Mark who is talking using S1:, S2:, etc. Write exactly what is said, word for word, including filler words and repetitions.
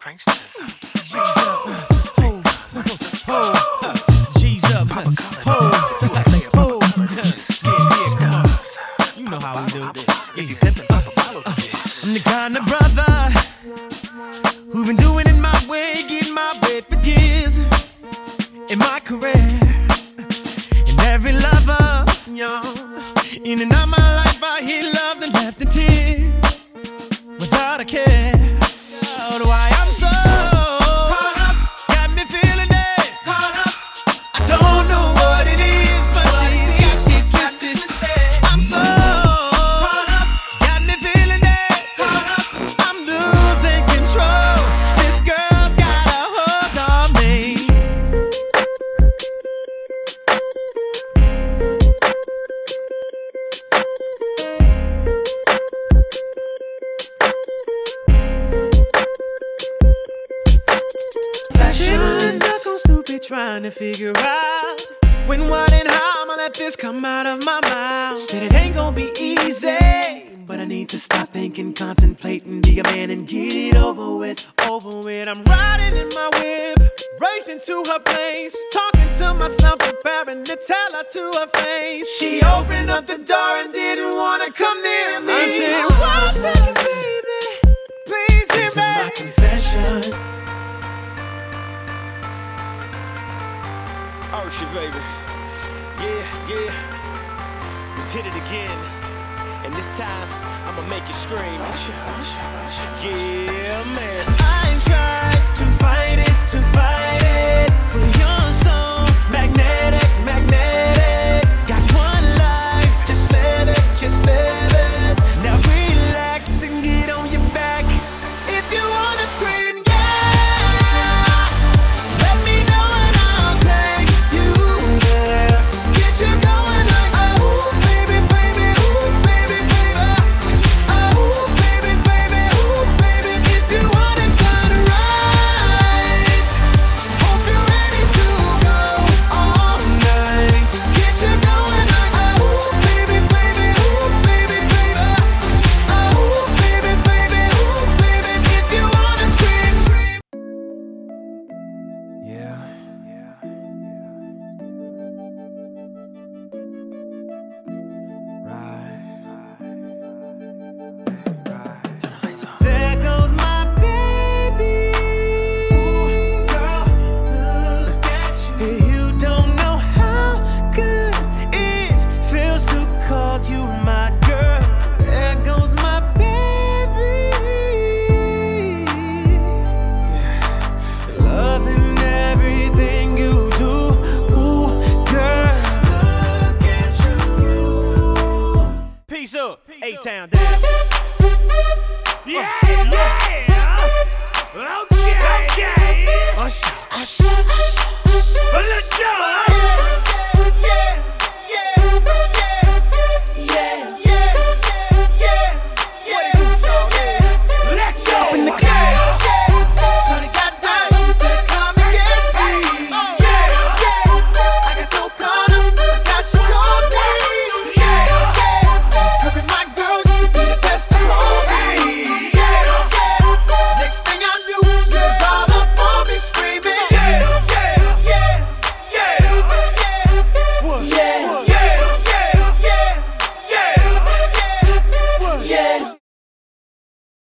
S1: pranksters.
S2: G's up, ho, ho, G's up, ho, ho, ho. Yeah, yeah, come on. You know how we do this.
S1: If you pimpin', pop a bottle of this.
S2: I'm the kind of brother who been doing it my way, getting my way for years in my career. And every lover, y'all, in and out my life, I hear love and left in tears without a care. Oh, why I'm so caught up, got me feeling it. Caught up, I don't know what it is, but she's got me twisted. I'm so caught up, got me feeling it. Caught up, I'm losing control. This girl's got a hold on me. Stuck on stupid trying to figure out when, what, and how I'ma let this come out of my mouth. Said it ain't gonna be easy, but I need to stop thinking, contemplating, be a man and get it over with, over with. I'm riding in my whip, racing to her place, talking to myself, preparing to tell her to her face. She opened up the door and didn't wanna come near me. I said, what's it, baby? Please hear me. It's my confession.
S3: Ursha, baby. Yeah, yeah. We did it again. And this time, I'ma make you scream. Yeah, man.
S2: I tried to fight it, to fight it, but you're so magnetic, magnetic. Got one life, just live it, just live it. Now relax and get on your back. If you wanna scream, yeah, let me know and I'll take you there. Get you going like, oh, baby, baby, ooh, baby, baby. Oh, baby, baby, ooh, baby. If you want it done right, hope you're ready to go all night. Get you going like, oh, baby, baby, ooh, baby, baby. Oh, baby, baby, ooh, baby. If you wanna scream, scream. Yeah. There goes my baby. Ooh, girl, look at you. You don't know how good it feels to call you my girl. There goes my baby. Yeah. Loving everything you do. Ooh, girl, look at you.
S3: Peace up. A-Town down.
S4: Yeah, yeah. Okay, okay.
S2: Usher, usher, usher, usher.
S4: Let's go.
S2: Yeah, yeah.